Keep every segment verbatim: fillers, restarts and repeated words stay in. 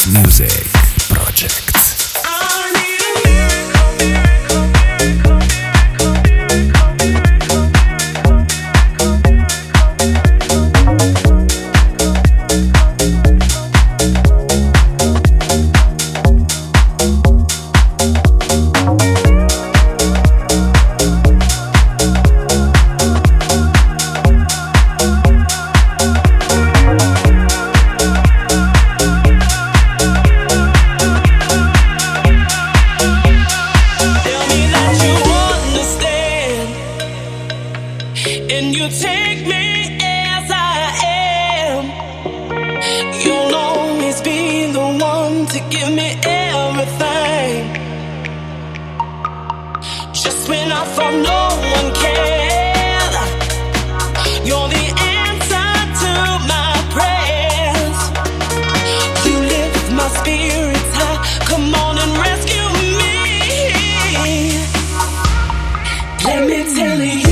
Music Project. And you take me as I am. You'll always be the one to give me everything. Just when I thought no one cared, you're the answer to my prayers. You lift my spirits high. Come on and rescue me. Let me tell you.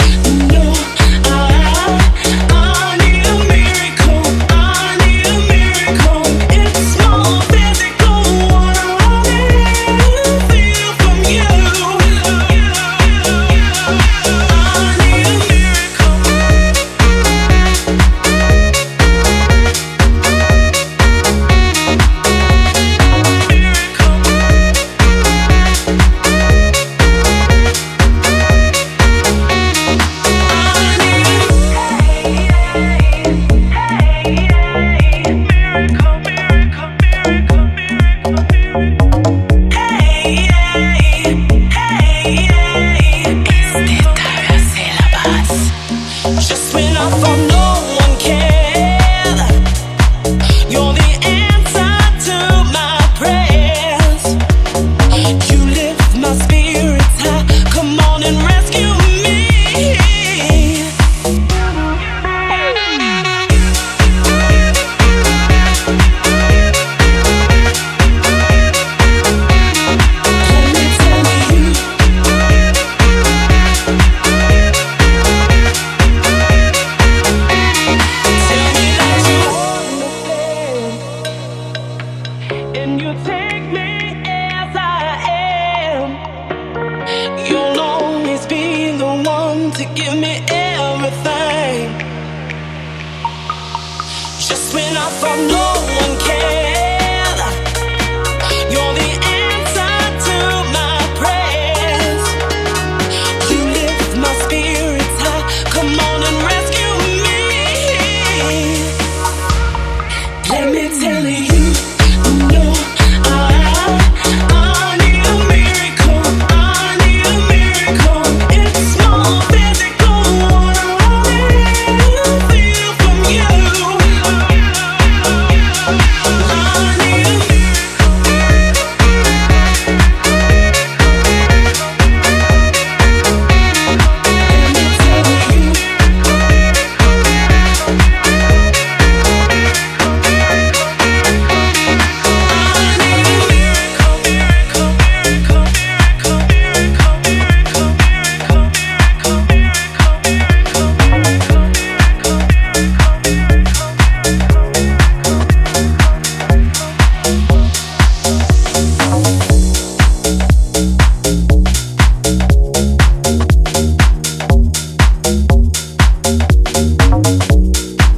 Just when I thought no one cared, you're the answer to my prayers. You lift my spirits high. Come on and rescue me. And you take me as I am. You'll always be the one to give me everything. Just when I thought no one cared, you're the answer to my prayers. You lift my spirits high. Come on and rescue me. Let me tell you.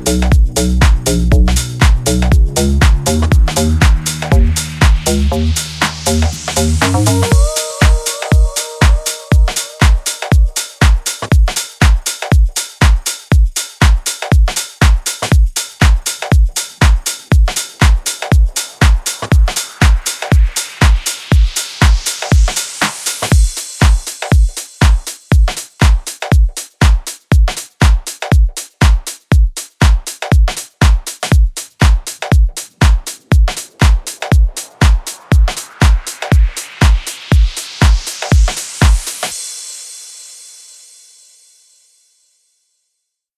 We'll be right back.